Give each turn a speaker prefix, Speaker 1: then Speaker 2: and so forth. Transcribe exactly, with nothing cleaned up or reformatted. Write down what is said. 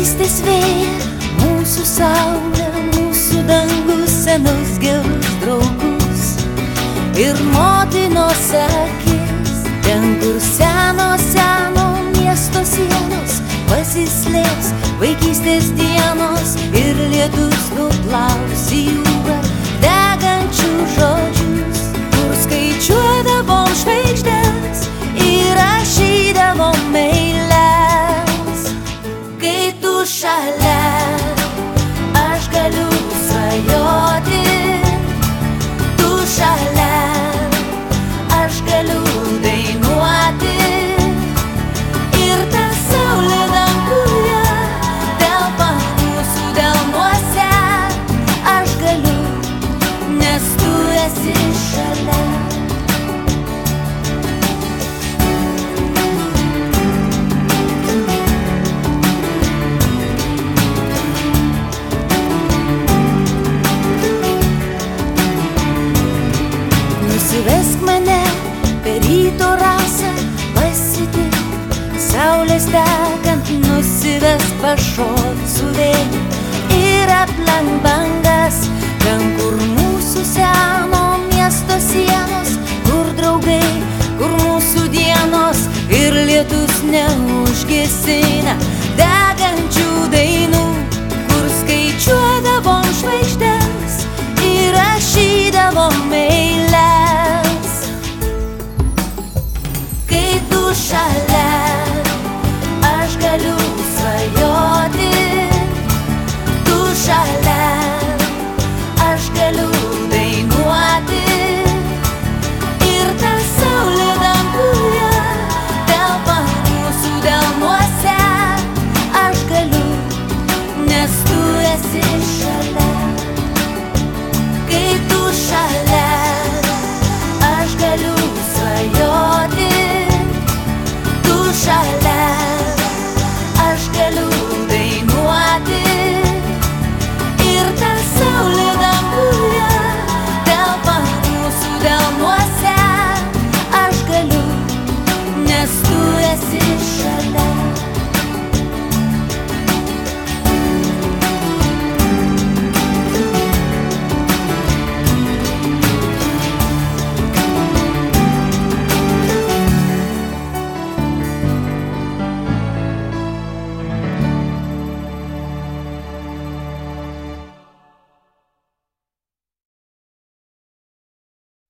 Speaker 1: vaikystės vėja, mūsų saulė, mūsų dangus, senus gerus draugus ir motinos akis, ten kur seno, seno miesto sienos pasislėps vaikystės dienos ir lietus nuplaus į jūrą degančių žodžius, kur skaičiuodavom žvaigždes ir rašydavom eiles. Kai tu šalia, aš galiu svajoti, tu šalia, aš galiu dainuoti ir ta saulė danguje telpa mūsų delnuose, aš galiu, nes tu esi šalia. Nusivesk mane per ryto rasą, pasitik saulės tekant, nusivesk pašok su vėju ir aplenk bangas, ten kur mūsų seno miesto sienos, kur draugai, kur mūsų dienos ir lietus neužgesina